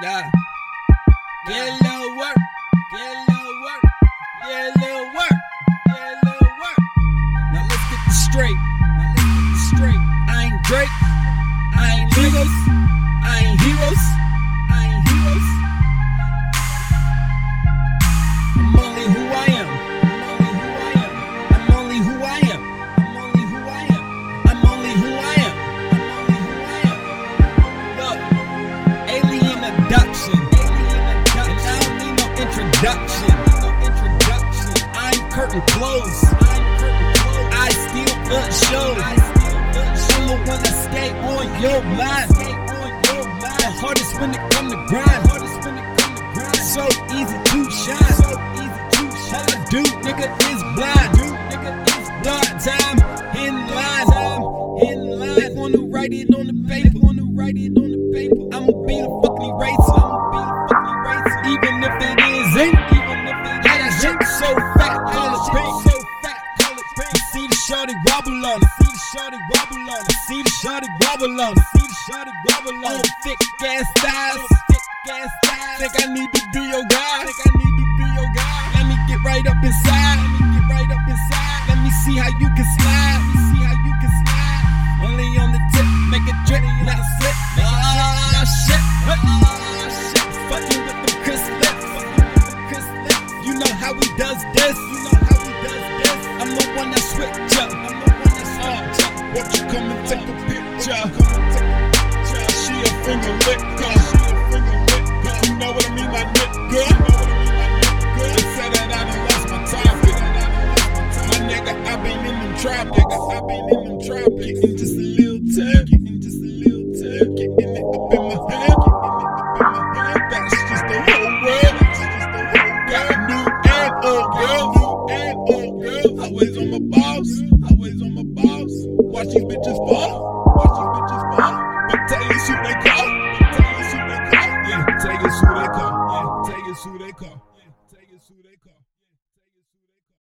Yeah. Get a little work. Get a little work. Get a little work. Get a little work. Now let's get this straight. I ain't Drake. I ain't niggas. I ain't heroes. I'm only who I am. I'm only who I am. I'm only who I am. Look, alien abduction. And I don't need no introduction. I'm curtain closed. I steal the show. I'm the one that skate on your mind. The hardest when it come to grind. So easy to shine. All I do, nigga, is blind. Dark time, in line. They wanna write it on the paper. I'ma be the fucking eraser. Even if it isn't. I got shit so fat, call it pink. You see the shorty wobble on it. See the shorty wobble on it. On thick ass thighs. Think I need to be your guy. Let me get right up inside. Let me see how you can slide. Only on the tip, make it drip, not slip. Ah, shit. Fucking with the Chris lips. You know how he does this. I'm the one that switch up. Won't you come and take a picture? She a finger licker. You know what I mean, my nigga. They said that I done lost my topic. My nigga, I been in them trap. Getting just a little tag. Getting it up in my head. That's just the whole world. Got a new and old girl. Always on my balls. Watch these bitches fall. But tell us who they call. Yeah, tell us who they call.